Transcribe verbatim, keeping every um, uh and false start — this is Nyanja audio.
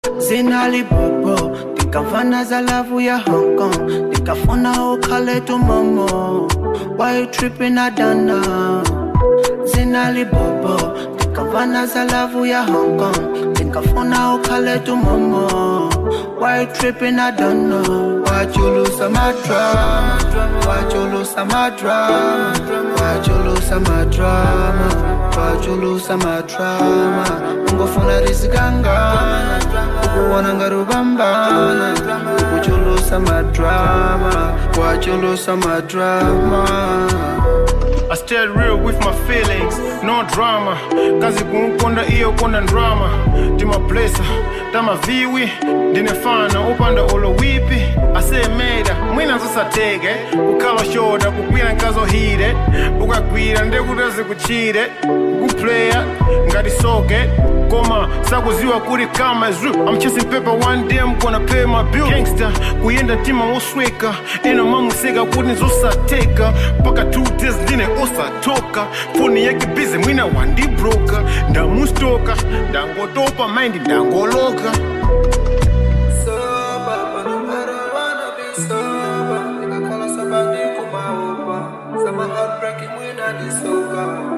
Zinali bobo, tikafana za lavu ya Hong Kong. Tikafuna ukale tu momo. Why you tripping Adana? Zinali bobo, tikafana za lavu ya Hong Kong. Tikafuna ukale tu momo. Why you tripping Adana? Why you lose my drama? Why you lose my drama? Why you lose my drama? Why you lose my drama? Ungofuna rizikanga ukuona ngarubambana ukuchulusa madrama wachulusa madrama. I stay real with my feelings, no drama. Kazi kunkonda iyo konda drama. Tima blessa, tama viwi dinefana upanda olo wipi. Ase meda, mwina sasa tege ukala shoda, kukwira nkazo hide. Ukakwira ndekutazi kuchide kuplaya, ngadi soke Koma, sakuziwa kuri kama zru. I'm chasing paper one day, I'm gonna pay my bill. Gangster, kuyenda tima osweka. Ena mamu sega kuni zosa teka. Paka two days dine osa toka. Phone yake busy, mwina wandi broker. Ndamu stoka, ndango topa, mind ndango loka. Soba, but no matter wanna be sober. Nigga call us up and they come over. Some heartbreaking when I dis sober.